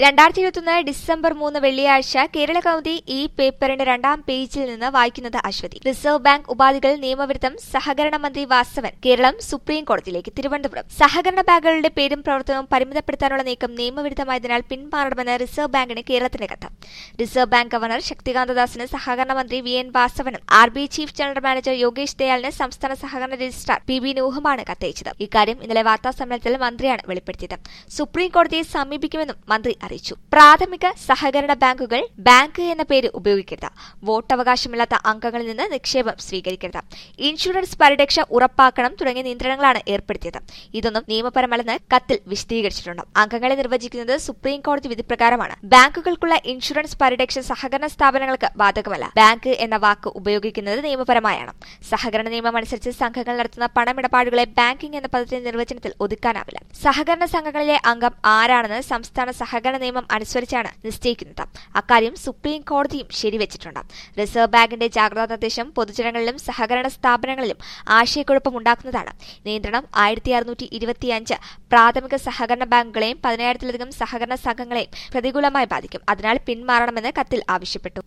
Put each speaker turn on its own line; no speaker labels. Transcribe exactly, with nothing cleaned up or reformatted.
രണ്ടായിരത്തി ഇരുപത്തിയൊന്ന് ഡിസംബർ മൂന്ന് വെള്ളിയാഴ്ച കേരള കൗമുദി ഈ പേപ്പറിന്റെ രണ്ടാം പേജിൽ നിന്ന് വായിക്കുന്നത് അശ്വതി. റിസർവ് ബാങ്ക് ഉപാധികൾ നിയമവിരുദ്ധം സഹകരണ മന്ത്രി വാസവൻ. കേരളം സുപ്രീം കോടതിയിലേക്ക്. തിരുവനന്തപുരം. സഹകരണ ബാങ്കുകളുടെ പേരും പ്രവർത്തനവും പരിമിതപ്പെടുത്താനുള്ള നീക്കം നിയമവിരുദ്ധമായതിനാൽ പിന്മാറണമെന്ന് റിസർവ് ബാങ്കിന് കേരളത്തിന്റെ കത്ത്. റിസർവ് ബാങ്ക് ഗവർണർ ശക്തികാന്ത ദാസിന് സഹകരണ മന്ത്രി വി എൻ വാസവനും R B I chief general manager Yogesh ദയാലിന് സംസ്ഥാന സഹകരണ രജിസ്ട്രാർ പി ബി നൂഹുമാണ് കത്തയച്ചത്. ഇക്കാര്യം ഇന്നലെ വാർത്താസമ്മേളനത്തിൽ മന്ത്രിയാണ് വെളിപ്പെടുത്തിയത്. സുപ്രീം കോടതിയെ സമീപിക്കുമെന്നും മന്ത്രി അറിയിച്ചു. പ്രാഥമിക സഹകരണ ബാങ്കുകൾ ബാങ്ക് എന്ന പേര് ഉപയോഗിക്കരുത്. വോട്ടവകാശമില്ലാത്ത അംഗങ്ങളിൽ നിന്ന് നിക്ഷേപം സ്വീകരിക്കരുത്. ഇൻഷുറൻസ് പരിരക്ഷ ഉറപ്പാക്കണം തുടങ്ങിയ നിയന്ത്രണങ്ങളാണ് ഏർപ്പെടുത്തിയത്. ഇതൊന്നും നിയമപരമല്ലെന്ന് കത്തിൽ വിശദീകരിച്ചിട്ടുണ്ട്. അംഗങ്ങളെ നിർവചിക്കുന്നത് സുപ്രീം കോടതി വിധിപ്രകാരമാണ്. ബാങ്കുകൾക്കുള്ള ഇൻഷുറൻസ് പരിരക്ഷ സഹകരണ സ്ഥാപനങ്ങൾക്ക് ബാധകമല്ല. ബാങ്ക് എന്ന വാക്ക് ഉപയോഗിക്കുന്നത് നിയമപരമായാണ്. സഹകരണ നിയമം അനുസരിച്ച് സംഘങ്ങൾ നടത്തുന്ന പണമിടപാടുകളെ ബാങ്കിംഗ് എന്ന പദത്തിന്റെ നിർവചനത്തിൽ ഒതുക്കാനാവില്ല. സഹകരണ സംഘങ്ങളിലെ അംഗം ആരാണെന്ന് സംസ്ഥാന സഹകരണ നിയമം അനുസരിച്ചാണ് നിശ്ചയിക്കുന്നത്. അക്കാര്യം സുപ്രീം കോടതിയും ശരിവച്ചിട്ടുണ്ട്. റിസർവ് ബാങ്കിന്റെ ജാഗ്രതാ നിർദ്ദേശം പൊതുജനങ്ങളിലും സഹകരണ സ്ഥാപനങ്ങളിലും ആശയക്കുഴപ്പമുണ്ടാക്കുന്നതാണ്. നിയന്ത്രണം ആയിരത്തി അറുന്നൂറ്റി ഇരുപത്തിയഞ്ച് പ്രാഥമിക സഹകരണ ബാങ്കുകളെയും പതിനായിരത്തിലധികം സഹകരണ സംഘങ്ങളെയും പ്രതികൂലമായി ബാധിക്കും. അതിനാൽ പിന്മാറണമെന്ന് കത്തിൽ ആവശ്യപ്പെട്ടു.